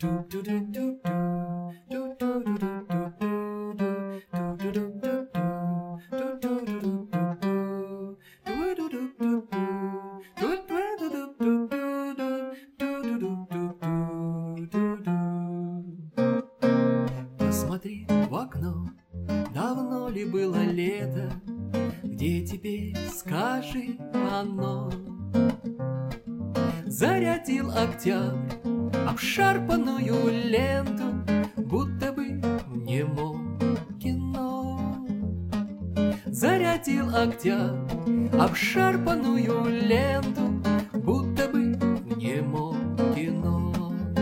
Посмотри в окно, давно ли было лето, где теперь, скажи, оно? Зарядил октябрь обшарпанную ленту, будто бы в немом кино. Зарядил октябрь обшарпанную ленту, будто бы в немом кино.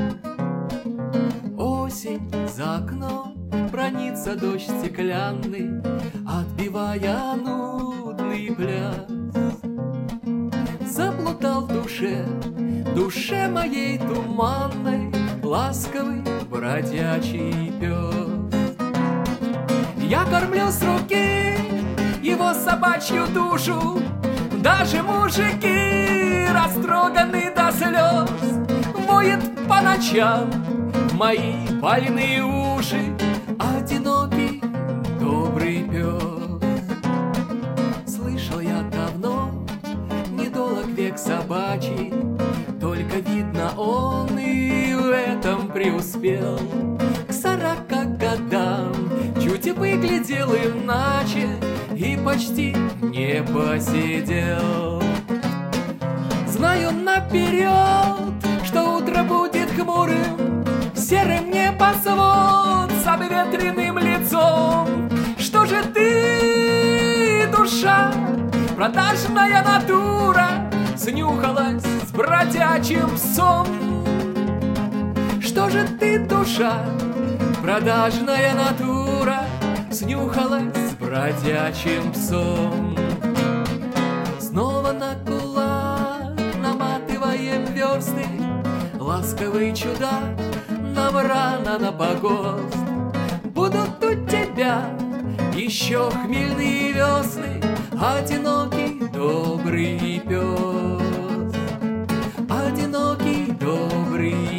Осень за окном, бранится дождь стеклянный, отбивая нудный пляс. Заплутал в душе моей туманной, ласковый бродячий пес. Я кормлю с руки его собачью душу, даже мужики растроганы до слез. Воет по ночам в мои больные уши одинокий добрый пес. Слышал я давно, недолг век собачий, только видно он и в этом преуспел. К 40 годам чуть и выглядел иначе и почти не посидел. Знаю наперед, что утро будет хмурым, серым небосвод с обветренным лицом. Что же ты, душа, продажная натура, снюхалась с бродячим псом? Что же ты, душа, продажная натура, снюхалась с бродячим псом? Снова на кулак наматываем версты, ласковый чудак нам рано на погост. Будут у тебя еще хмельные весны, одинокий добрый пес, одинокий добрый